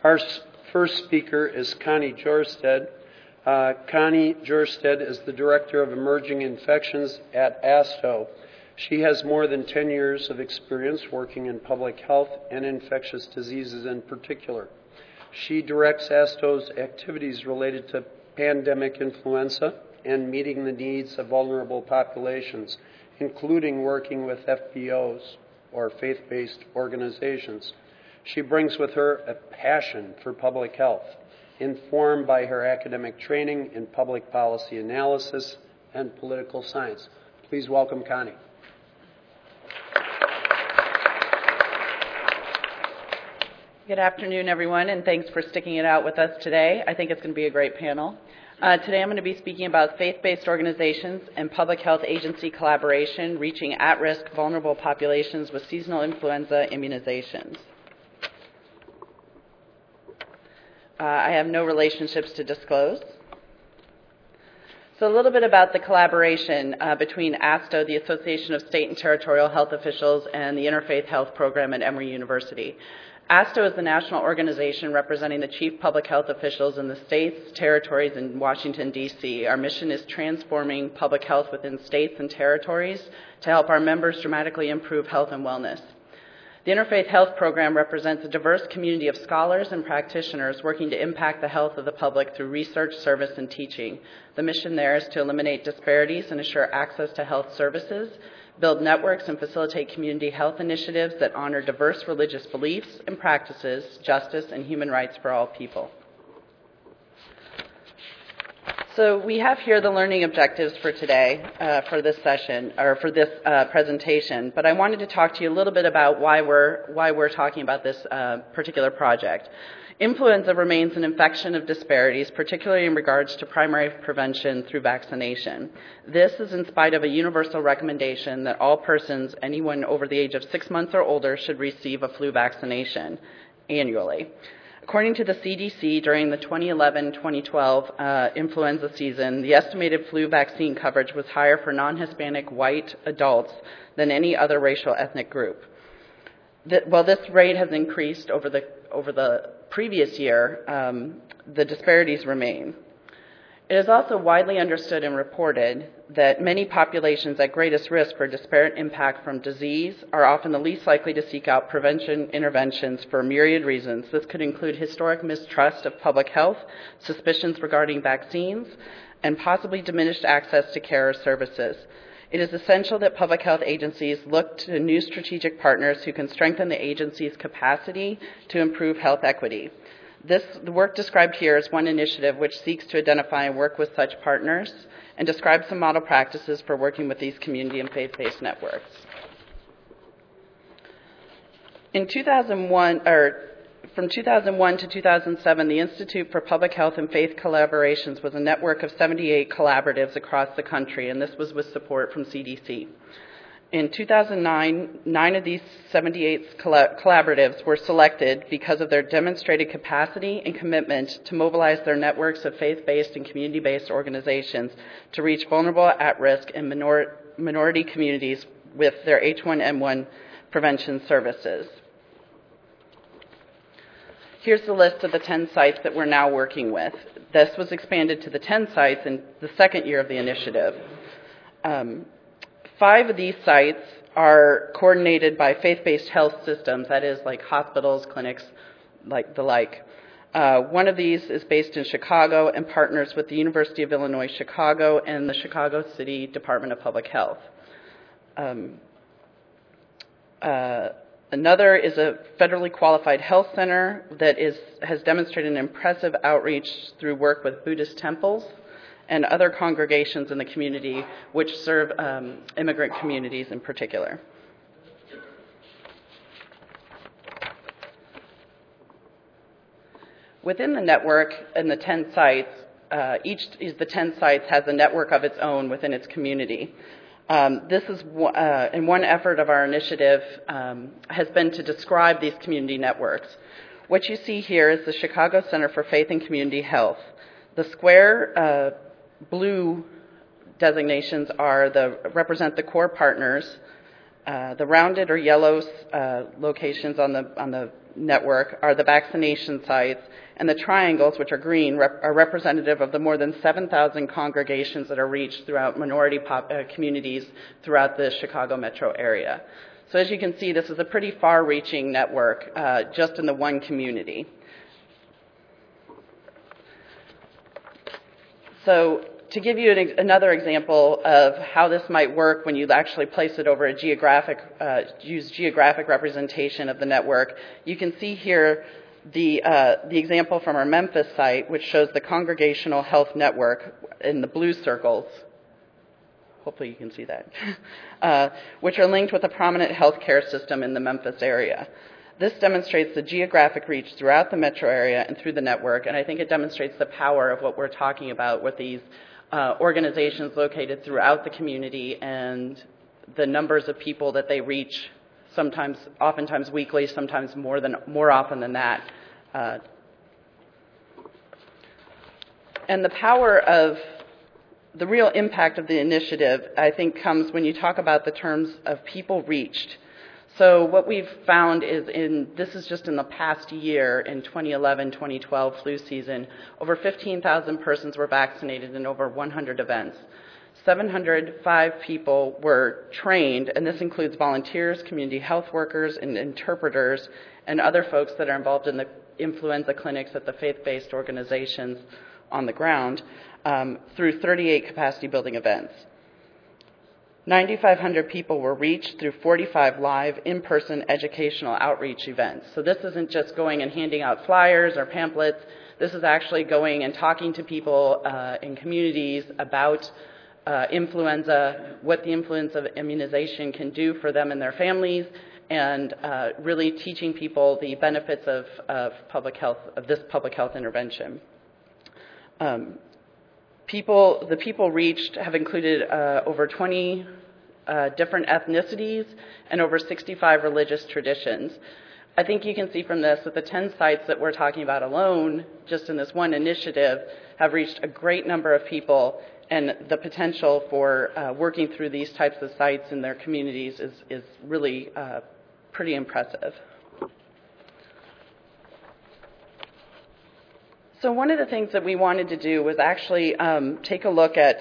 Our first speaker is Connie Jorstad. Connie Jorstad is the Director of Emerging Infections at ASTO. She has more than 10 years of experience working in public health and infectious diseases in particular. She directs ASTO's activities related to pandemic influenza and meeting the needs of vulnerable populations, including working with FBOs, or faith-based organizations. She brings with her a passion for public health, informed by her academic training in public policy analysis and political science. Please welcome Connie. Good afternoon, everyone, and thanks for sticking it out with us today. I think it's going to be a great panel. Today I'm going to be speaking about faith-based organizations and public health agency collaboration reaching at-risk vulnerable populations with seasonal influenza immunizations. I have no relationships to disclose. So a little bit about the collaboration between ASTO, the Association of State and Territorial Health Officials, and the Interfaith Health Program at Emory University. ASTO is the national organization representing the chief public health officials in the states, territories, and Washington, D.C. Our mission is transforming public health within states and territories to help our members dramatically improve health and wellness. The Interfaith Health Program represents a diverse community of scholars and practitioners working to impact the health of the public through research, service, and teaching. The mission there is to eliminate disparities and assure access to health services, build networks, and facilitate community health initiatives that honor diverse religious beliefs and practices, justice, and human rights for all people. So we have here the learning objectives for today, for this session, or for this presentation, but I wanted to talk to you a little bit about why we're talking about this particular project. Influenza remains an infection of disparities, particularly in regards to primary prevention through vaccination. This is in spite of a universal recommendation that all persons, anyone over the age of 6 months or older, should receive a flu vaccination annually. According to the CDC, during the 2011-2012 influenza season, the estimated flu vaccine coverage was higher for non-Hispanic white adults than any other racial ethnic group. While this rate has increased over the previous year, the disparities remain. It is also widely understood and reported that many populations at greatest risk for disparate impact from disease are often the least likely to seek out prevention interventions for myriad reasons. This could include historic mistrust of public health, suspicions regarding vaccines, and possibly diminished access to care or services. It is essential that public health agencies look to new strategic partners who can strengthen the agency's capacity to improve health equity. The work described here is one initiative which seeks to identify and work with such partners and describe some model practices for working with these community and faith-based networks. From 2001 to 2007, the Institute for Public Health and Faith Collaborations was a network of 78 collaboratives across the country, and this was with support from CDC. In 2009, 9 of these 78 collaboratives were selected because of their demonstrated capacity and commitment to mobilize their networks of faith-based and community-based organizations to reach vulnerable, at-risk, and minority communities with their H1N1 prevention services. Here's the list of the 10 sites that we're now working with. This was expanded to the 10 sites in the second year of the initiative. 5 of these sites are coordinated by faith-based health systems, that is, like hospitals, clinics, like the like. One of these is based in Chicago and partners with the University of Illinois Chicago and the Chicago City Department of Public Health. Another is a federally qualified health center that has demonstrated an impressive outreach through work with Buddhist temples and other congregations in the community which serve immigrant communities in particular. Within the network and the 10 sites, each of the 10 sites has a network of its own within its community. This is in one effort of our initiative has been to describe these community networks. What you see here is the Chicago Center for Faith and Community Health. The square blue designations represent the core partners The rounded or yellow locations on the network are the vaccination sites, and the triangles, which are green, are representative of the more than 7,000 congregations that are reached throughout minority communities throughout the Chicago metro area. So as you can see, this is a pretty far-reaching network just in the one community. So to give you another example of how this might work when you actually place it over a use geographic representation of the network, you can see here the example from our Memphis site, which shows the Congregational Health Network in the blue circles. Hopefully you can see that, which are linked with a prominent healthcare system in the Memphis area. This demonstrates the geographic reach throughout the metro area and through the network, and I think it demonstrates the power of what we're talking about with these organizations located throughout the community and the numbers of people that they reach, oftentimes weekly, sometimes more often than that. And the power of the real impact of the initiative, I think, comes when you talk about the terms of people reached. So what we've found is this is just in the past year, in 2011-2012 flu season, over 15,000 persons were vaccinated in over 100 events. 705 people were trained, and this includes volunteers, community health workers, and interpreters, and other folks that are involved in the influenza clinics at the faith-based organizations on the ground, through 38 capacity building events. 9,500 people were reached through 45 live in-person educational outreach events. So this isn't just going and handing out flyers or pamphlets. This is actually going and talking to people in communities about influenza, what the influenza immunization can do for them and their families, and really teaching people the benefits of this public health intervention. The people reached have included over 20 different ethnicities and over 65 religious traditions. I think you can see from this that the 10 sites that we're talking about alone, just in this one initiative, have reached a great number of people, and the potential for working through these types of sites in their communities is really pretty impressive. So one of the things that we wanted to do was actually take a look at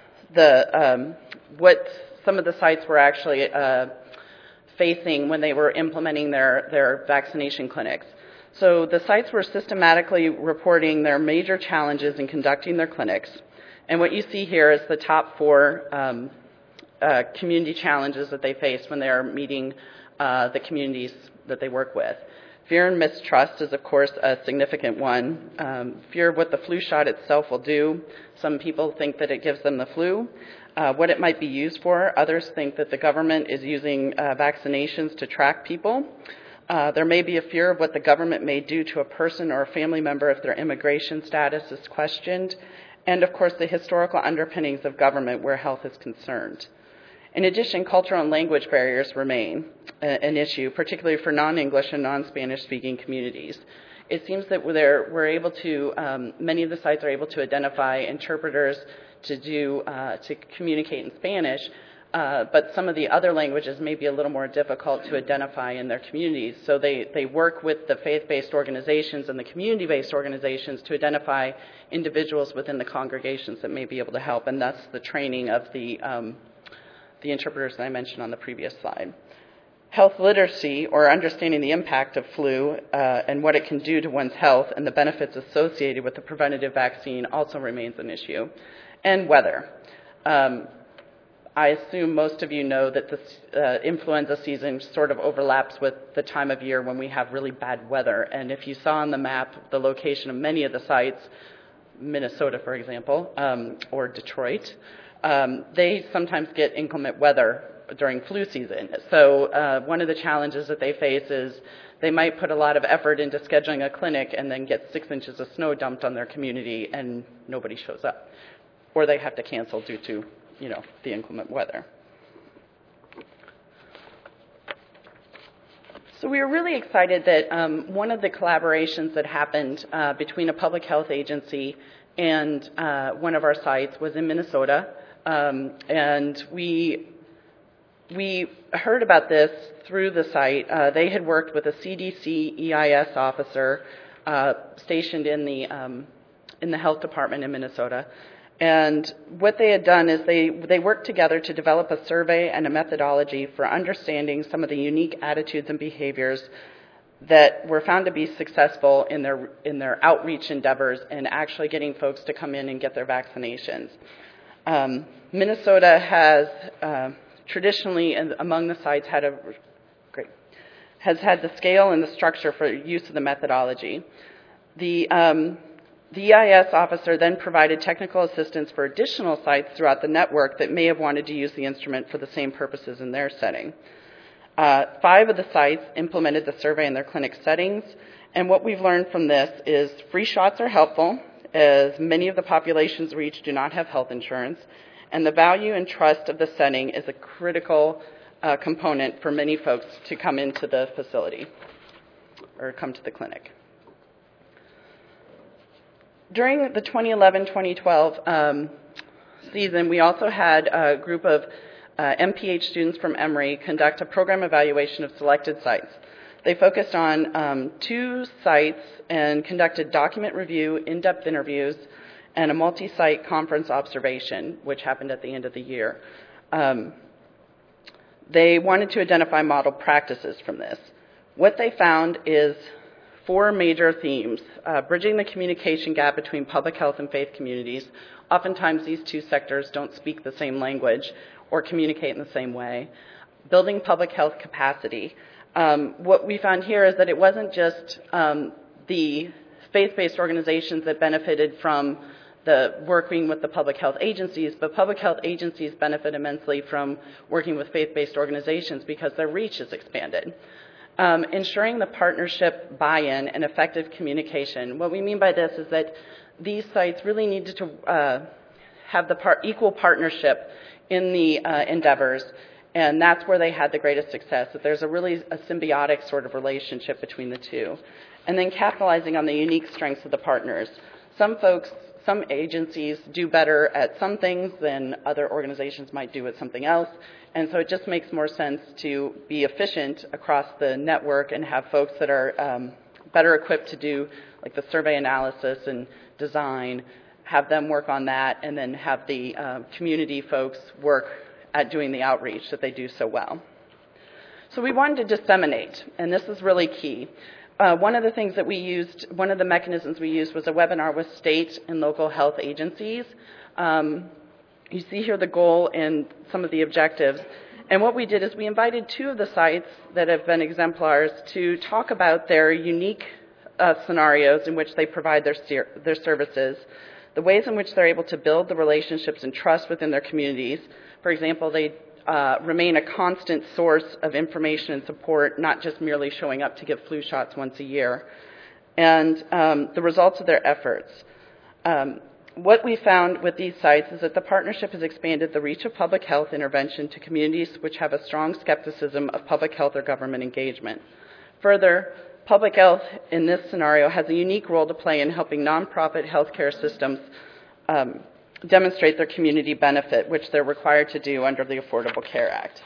what some of the sites were actually facing when they were implementing their vaccination clinics. So the sites were systematically reporting their major challenges in conducting their clinics. And what you see here is the top 4 community challenges that they faced when they are meeting the communities that they work with. Fear and mistrust is, of course, a significant one. Fear of what the flu shot itself will do. Some people think that it gives them the flu. What it might be used for. Others think that the government is using vaccinations to track people. There may be a fear of what the government may do to a person or a family member if their immigration status is questioned. And, of course, the historical underpinnings of government where health is concerned. In addition, cultural and language barriers remain an issue, particularly for non-English and non-Spanish speaking communities. It seems that many of the sites are able to identify interpreters to communicate in Spanish, but some of the other languages may be a little more difficult to identify in their communities. So they work with the faith-based organizations and the community-based organizations to identify individuals within the congregations that may be able to help, and thus the training of the interpreters that I mentioned on the previous slide. Health literacy, or understanding the impact of flu and what it can do to one's health and the benefits associated with the preventative vaccine, also remains an issue. And weather. I assume most of you know that this influenza season sort of overlaps with the time of year when we have really bad weather. And if you saw on the map the location of many of the sites, Minnesota, for example, or Detroit, they sometimes get inclement weather during flu season. So one of the challenges that they face is they might put a lot of effort into scheduling a clinic and then get 6 inches of snow dumped on their community and nobody shows up. Or they have to cancel due to, the inclement weather. So we were really excited that one of the collaborations that happened between a public health agency and one of our sites was in Minnesota. And we we heard about this through the site. They had worked with a CDC EIS officer stationed in the health department in Minnesota. And what they had done is they worked together to develop a survey and a methodology for understanding some of the unique attitudes and behaviors that were found to be successful in their outreach endeavors and actually getting folks to come in and get their vaccinations. Minnesota has traditionally, and among the sites, has had the scale and the structure for use of the methodology. The EIS officer then provided technical assistance for additional sites throughout the network that may have wanted to use the instrument for the same purposes in their setting. 5 of the sites implemented the survey in their clinic settings, and what we've learned from this is free shots are helpful, as many of the populations reached do not have health insurance, and the value and trust of the setting is a critical component for many folks to come into the facility or come to the clinic. During the 2011-2012 season, we also had a group of MPH students from Emory conduct a program evaluation of selected sites. They focused on 2 sites and conducted document review, in-depth interviews, and a multi-site conference observation, which happened at the end of the year. They wanted to identify model practices from this. What they found is 4 major themes: bridging the communication gap between public health and faith communities. Oftentimes these 2 sectors don't speak the same language or communicate in the same way. Building public health capacity. What we found here is that it wasn't just the faith-based organizations that benefited from the working with the public health agencies, but public health agencies benefit immensely from working with faith-based organizations because their reach is expanded. Ensuring the partnership buy-in and effective communication. What we mean by this is that these sites really needed to have the equal partnership in the endeavors, and that's where they had the greatest success, that there's a symbiotic sort of relationship between the 2. And then capitalizing on the unique strengths of the partners. Some agencies do better at some things than other organizations might do at something else. And so it just makes more sense to be efficient across the network and have folks that are better equipped to do like the survey analysis and design, have them work on that, and then have the community folks work at doing the outreach that they do so well. So we wanted to disseminate, and this is really key. One of the mechanisms we used was a webinar with state and local health agencies. You see here the goal and some of the objectives. And what we did is we invited 2 of the sites that have been exemplars to talk about their unique scenarios in which they provide their services, the ways in which they're able to build the relationships and trust within their communities. For example, they remain a constant source of information and support, not just merely showing up to get flu shots once a year, and the results of their efforts. What we found with these sites is that the partnership has expanded the reach of public health intervention to communities which have a strong skepticism of public health or government engagement. Further, public health in this scenario has a unique role to play in helping nonprofit healthcare systems demonstrate their community benefit, which they're required to do under the Affordable Care Act.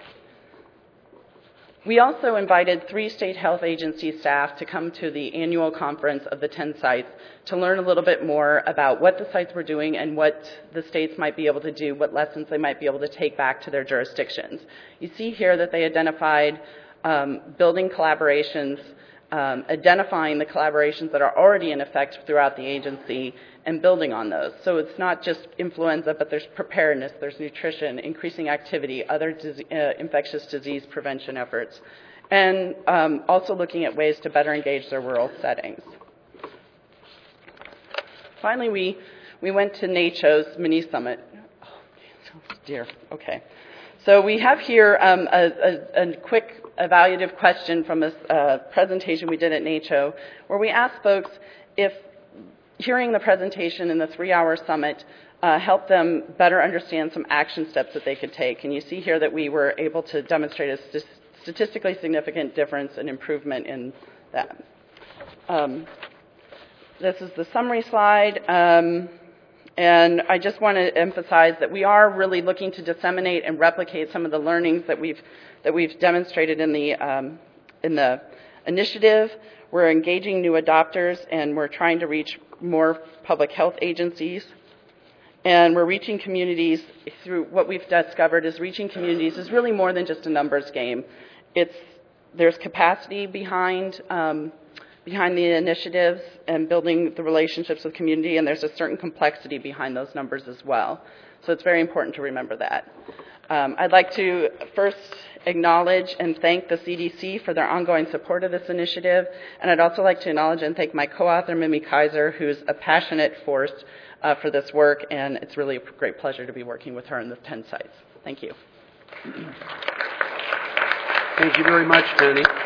We also invited 3 state health agency staff to come to the annual conference of the 10 sites to learn a little bit more about what the sites were doing and what the states might be able to do, what lessons they might be able to take back to their jurisdictions. You see here that they identified building collaborations, identifying the collaborations that are already in effect throughout the agency and building on those. So it's not just influenza, but there's preparedness, there's nutrition, increasing activity, other infectious disease prevention efforts, and also looking at ways to better engage their rural settings. Finally, we went to NACCHO's mini summit. Oh, dear. Okay. So we have here a quick evaluative question from a presentation we did at NACCHO, where we asked folks if hearing the presentation in the 3-hour summit helped them better understand some action steps that they could take. And you see here that we were able to demonstrate a statistically significant difference and improvement in that. This is the summary slide. And I just want to emphasize that we are really looking to disseminate and replicate some of the learnings that we've demonstrated in the initiative. We're engaging new adopters, and we're trying to reach more public health agencies. And we're reaching communities through what we've discovered is reaching communities is really more than just a numbers game. There's capacity behind the initiatives and building the relationships with community, and there's a certain complexity behind those numbers as well. So it's very important to remember that. I'd like to first acknowledge and thank the CDC for their ongoing support of this initiative, and I'd also like to acknowledge and thank my co-author, Mimi Kaiser, who's a passionate force for this work, and it's really a great pleasure to be working with her in the 10 sites. Thank you. Thank you very much, Penny.